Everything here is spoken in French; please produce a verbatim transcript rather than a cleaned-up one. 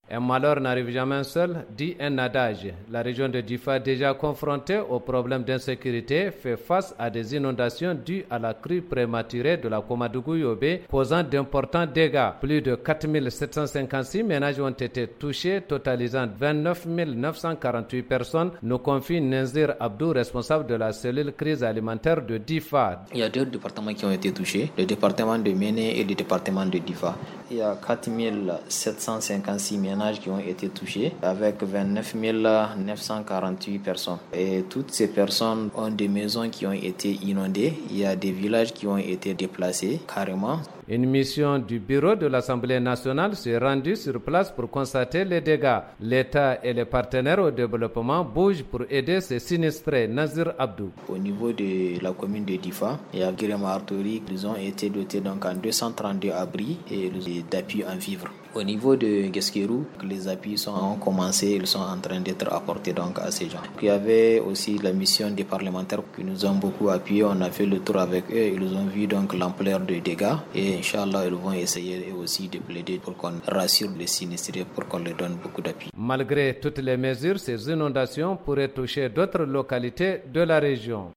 Un malheur n'arrive jamais seul, dit un adage. La région de Difa, déjà confrontée aux problèmes d'insécurité, fait face à des inondations dues à la crue prématurée de la Komadougou-Yobé, causant d'importants dégâts. Plus de quatre mille sept cent cinquante-six ménages ont été touchés, totalisant vingt-neuf mille neuf cent quarante-huit personnes, nous confie Nenzir Abdou, responsable de la cellule crise alimentaire de Difa. Il y a deux départements qui ont été touchés, le département de Méné et le département de Difa. Il y a quatre mille sept cent cinquante-six ménages qui ont été touchés avec vingt-neuf mille neuf cent quarante-huit personnes. Et toutes ces personnes ont des maisons qui ont été inondées. Il y a des villages qui ont été déplacés carrément. Une mission du bureau de l'Assemblée nationale s'est rendue sur place pour constater les dégâts. L'État et les partenaires au développement bougent pour aider ces sinistrés. Nazir Abdou. Au niveau de la commune de Difa, il y a Girema Artori, ils ont été dotés donc en deux cent trente-deux abris et d'appui en vivres. Au niveau de Guesquerou, les appuis sont, ont commencé, ils sont en train d'être apportés donc à ces gens. Il y avait aussi la mission des parlementaires qui nous ont beaucoup appuyés. On a fait le tour avec eux, ils ont vu donc l'ampleur des dégâts et Inch'Allah, ils vont essayer aussi de plaider pour qu'on rassure les sinistrés, pour qu'on leur donne beaucoup d'appui. Malgré toutes les mesures, ces inondations pourraient toucher d'autres localités de la région.